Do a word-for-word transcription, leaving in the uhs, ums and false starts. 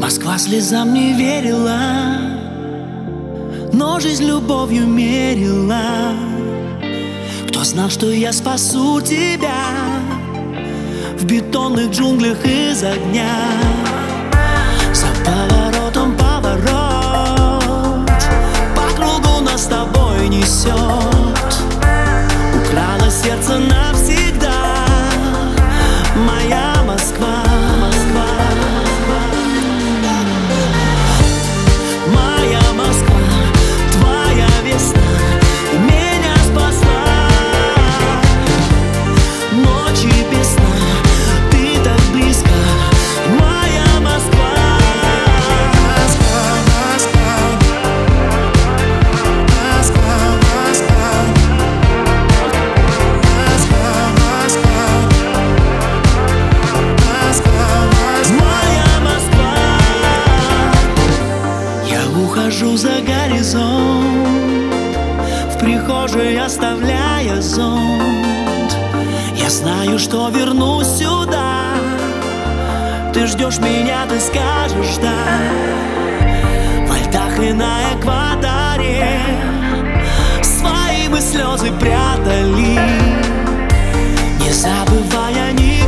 Москва слезам не верила, но жизнь любовью мерила. Кто знал, что я спасу тебя в бетонных джунглях из огня? За поворотом поворот, по кругу нас с тобой несет. Украла сердце навсегда моя Москва. Ухожу за горизонт, в прихожей оставляя зонт. Я знаю, что вернусь сюда. Ты ждешь меня, ты скажешь да. Во льдах и на экваторе свои мы слезы прятали, не забывая ни